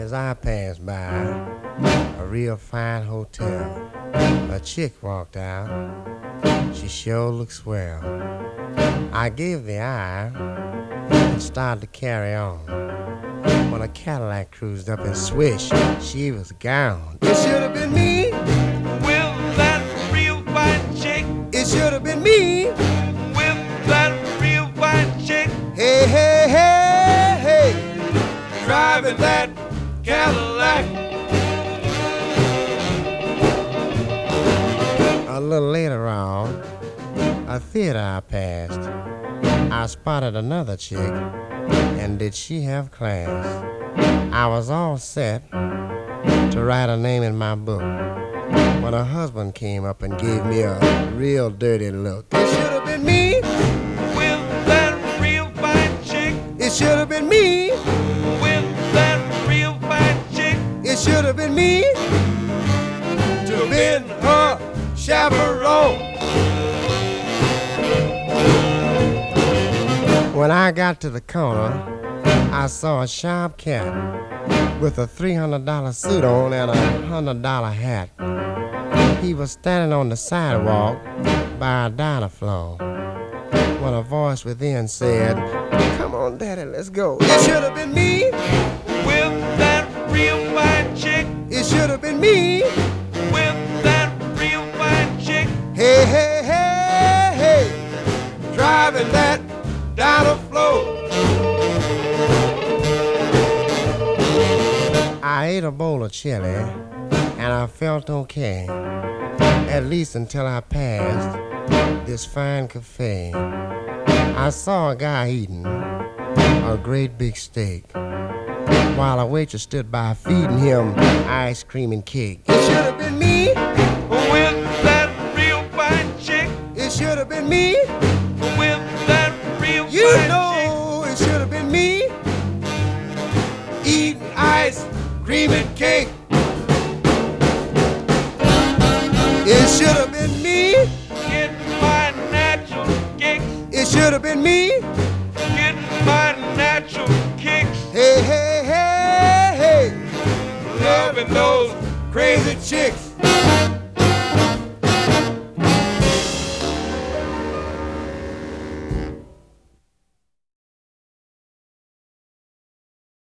As I passed by a real fine hotel, a chick walked out. She sure looked swell. I gave the eye and started to carry on. When a Cadillac cruised up and swish, she was gone. It should have been me. With that real fine chick. It should have been me. With that real fine chick. Hey, hey, hey, hey. Driving that Cadillac. A little later on, a theater I passed, I spotted another chick, and did she have class? I was all set to write her name in my book when her husband came up and gave me a real dirty look. It should have been me. With that real fine chick. It should have been me. With that real fine chick. It should have been me to have been her chaperone. When I got to the corner, I saw a sharp cat with a $300 suit on and a $100 hat. He was standing on the sidewalk by a diner floor when a voice within said, "Come on, Daddy, let's go." It should have been me. With that real fine chick. It should have been me. With that real fine chick. Hey, hey, hey, hey, driving that diner floor. I ate a bowl of chili and I felt okay, at least until I passed this fine cafe. I saw a guy eating a great big steak while a waitress stood by feeding him ice cream and cake. It should have been me. With that real fine chick. It should have been me. With that real You fine know it should have been me eating ice cream and cake. It should have been me. chick. Getting my natural kicks. It should have been me. Getting my natural kicks. Hey, hey, hey, hey. Loving those Crazy chicks.